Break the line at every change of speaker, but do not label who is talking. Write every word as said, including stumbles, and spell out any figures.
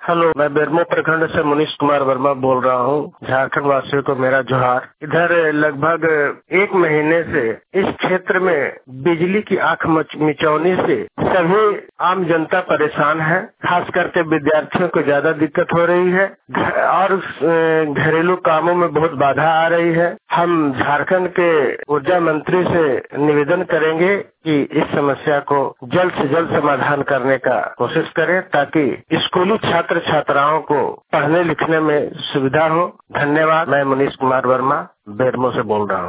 Hello, मैं बेरमो प्रखंड से मुनीश कुमार वर्मा बोल रहा हूँ। झारखंड वासियों को मेरा जोहार। इधर लगभग एक महीने से इस क्षेत्र में बिजली की आंख मिचौनी से सभी आम जनता परेशान है। खास करके विद्यार्थियों को ज्यादा दिक्कत हो रही है और घरेलू कामों में बहुत बाधा आ रही है। हम झारखंड के ऊर्जा मंत्री से निवेदन करेंगे कि इस समस्या को जल्द से जल्द समाधान करने का कोशिश करें ताकि स्कूली छात्र छात्राओं को पढ़ने लिखने में सुविधा हो। धन्यवाद। मैं मुनीश कुमार वर्मा बेरमो से बोल रहा हूँ।